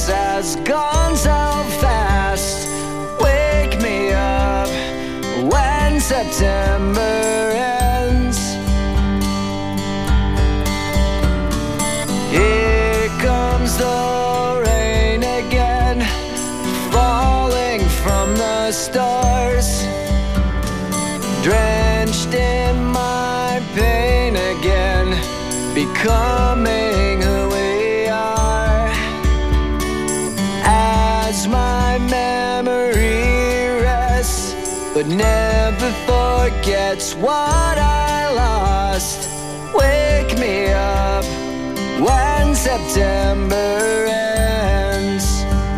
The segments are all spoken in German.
years has gone so fast. Wake me up when September ends. Here comes the rain again, falling from the stars, drenched in my pain again, becoming who we are. As my memory rests, but never forgets what I lost. Wake me up when September ends.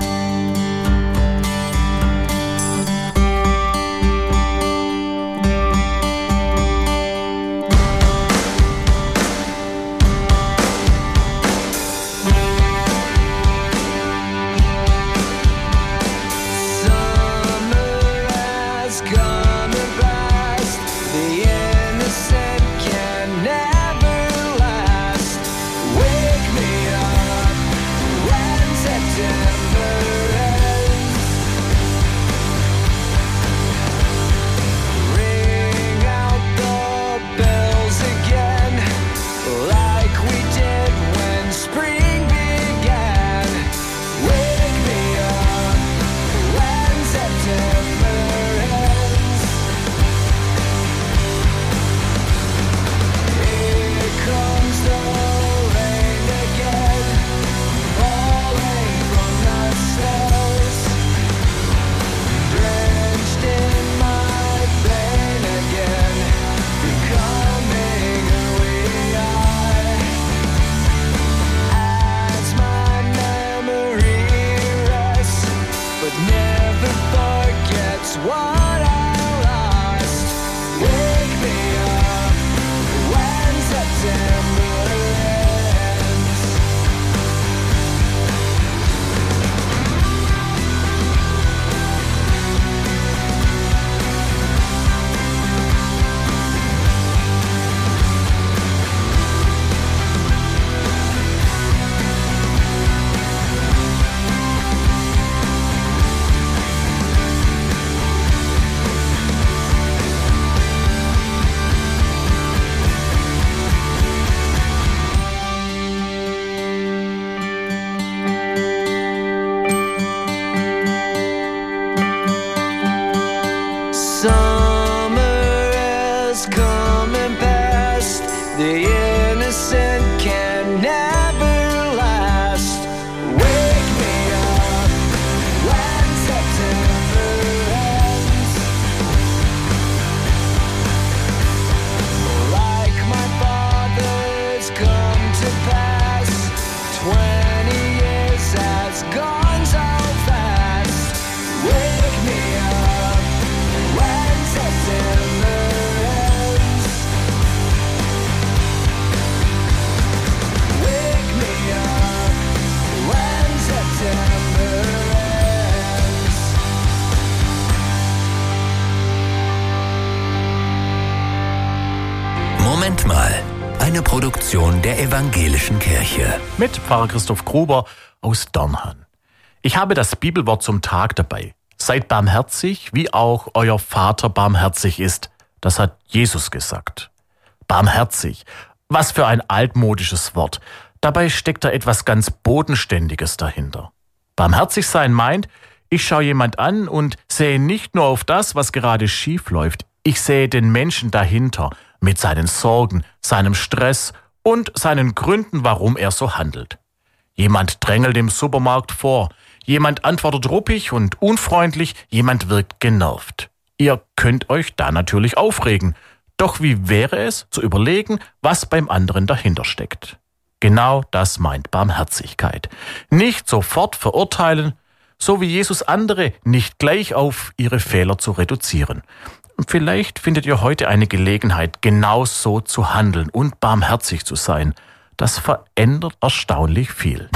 Eine Produktion der Evangelischen Kirche. Mit Pfarrer Christoph Gruber aus Dörnhan. Ich habe das Bibelwort zum Tag dabei. Seid barmherzig, wie auch euer Vater barmherzig ist. Das hat Jesus gesagt. Barmherzig. Was für ein altmodisches Wort. Dabei steckt da etwas ganz Bodenständiges dahinter. Barmherzig sein meint, ich schaue jemand an und sehe nicht nur auf das, was gerade schief läuft. Ich sehe den Menschen dahinter, mit seinen Sorgen, seinem Stress und seinen Gründen, warum er so handelt. Jemand drängelt im Supermarkt vor, jemand antwortet ruppig und unfreundlich, jemand wirkt genervt. Ihr könnt euch da natürlich aufregen, doch wie wäre es, zu überlegen, was beim anderen dahinter steckt? Genau das meint Barmherzigkeit. Nicht sofort verurteilen, so wie Jesus andere nicht gleich auf ihre Fehler zu reduzieren. Vielleicht findet ihr heute eine Gelegenheit, genau so zu handeln und barmherzig zu sein. Das verändert erstaunlich viel.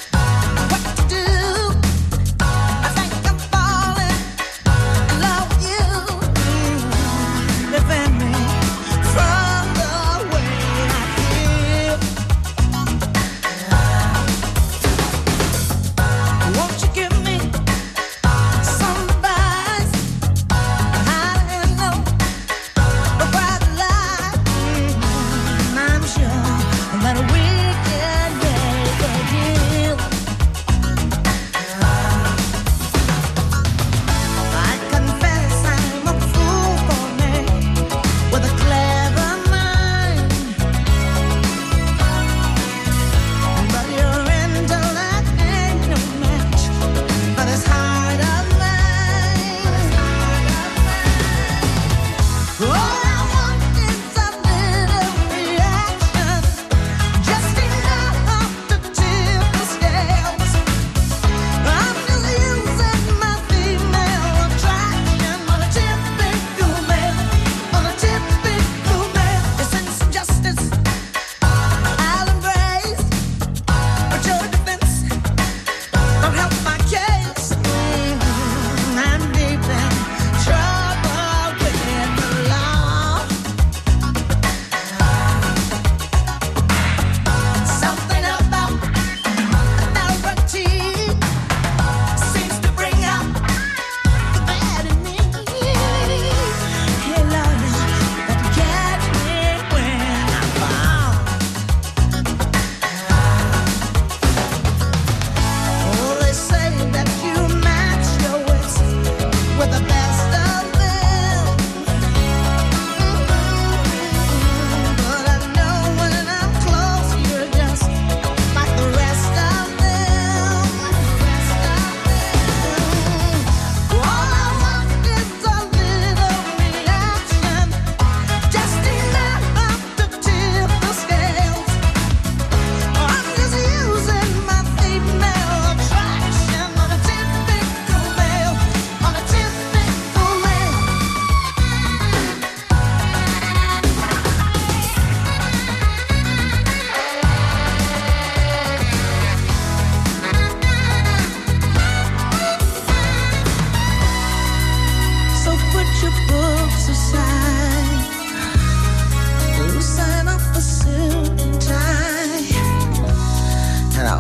What to do? I think I'm falling in love with you.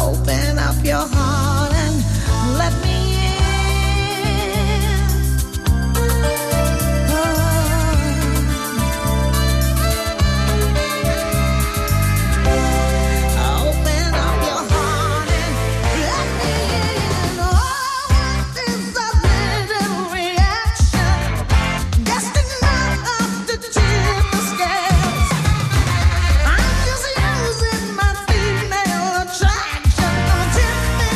Open up your heart and let me Attraction, don't tip me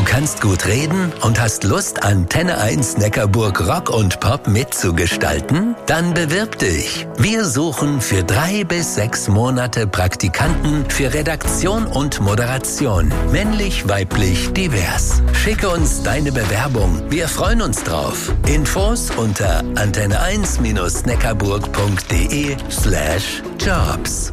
kannst gut reden und hast Lust, Antenne 1 Neckarburg Rock und Pop mitzugestalten? Dann bewirb dich. Wir suchen für 3 bis 6 Monate Praktikanten für Redaktion und Moderation. Männlich, weiblich, divers. Schicke uns deine Bewerbung. Wir freuen uns drauf. Infos unter antenne1-neckarburg.de/jobs.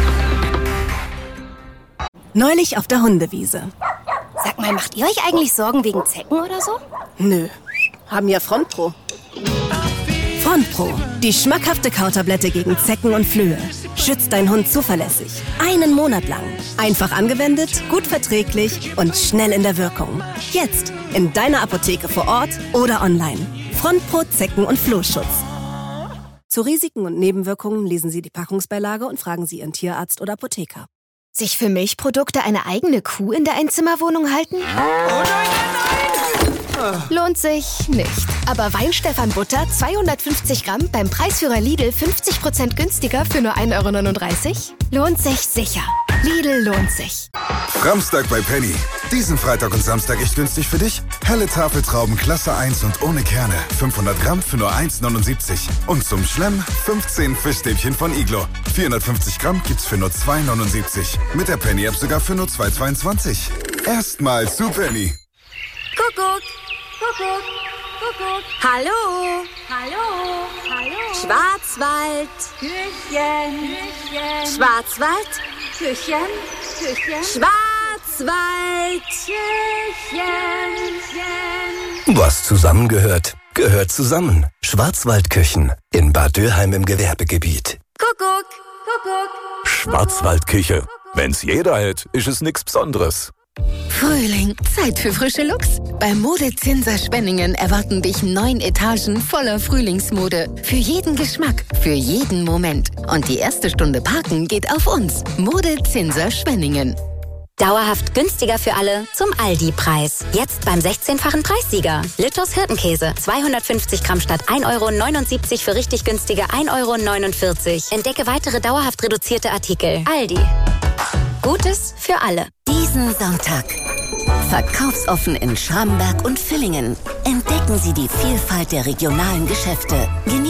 Neulich auf der Hundewiese. Sag mal, macht ihr euch eigentlich Sorgen wegen Zecken oder so? Nö, haben ja Frontpro. Frontpro, die schmackhafte Kautablette gegen Zecken und Flöhe. Schützt deinen Hund zuverlässig. 1 Monat lang. Einfach angewendet, gut verträglich und schnell in der Wirkung. Jetzt in deiner Apotheke vor Ort oder online. Frontpro Zecken- und Flohschutz. Zu Risiken und Nebenwirkungen lesen Sie die Packungsbeilage und fragen Sie Ihren Tierarzt oder Apotheker. Sich für Milchprodukte eine eigene Kuh in der Einzimmerwohnung halten? Oh nein! Lohnt sich nicht. Aber Weinstefan Butter 250 Gramm beim Preisführer Lidl 50% günstiger für nur 1,39 €? Lohnt sich sicher. Lidl lohnt sich. Samstag bei Penny. Diesen Freitag und Samstag echt günstig für dich? Helle Tafeltrauben Klasse 1 und ohne Kerne. 500 Gramm für nur 1,79 €. Und zum Schlemm 15 Fischstäbchen von Iglo. 450 Gramm gibt's für nur 2,79 €. Mit der Penny-App sogar für nur 2,22 €. Erstmal zu Penny. Kuckuck, Kuckuck, Kuckuck. Hallo. Hallo. Hallo. Schwarzwald. Küchen. Küchen. Schwarzwald. Küchen. Küchen. Schwarzwald. Küchen. Küchen. Was zusammengehört, gehört zusammen. Schwarzwaldküchen in Bad Dürheim im Gewerbegebiet. Kuckuck, Kuckuck. Schwarzwaldküche. Wenn's jeder hält, ist es nichts Besonderes. Frühling, Zeit für frische Looks. Beim Modezinser Schwenningen erwarten dich 9 Etagen voller Frühlingsmode. Für jeden Geschmack, für jeden Moment. Und die erste Stunde Parken geht auf uns. Modezinser Schwenningen. Dauerhaft günstiger für alle zum Aldi-Preis. Jetzt beim 16-fachen Preissieger. Littos Hirtenkäse. 250 Gramm statt 1,79 € für richtig günstige 1,49 €. Entdecke weitere dauerhaft reduzierte Artikel. Aldi. Gutes für alle. Diesen Sonntag. Verkaufsoffen in Schramberg und Villingen. Entdecken Sie die Vielfalt der regionalen Geschäfte.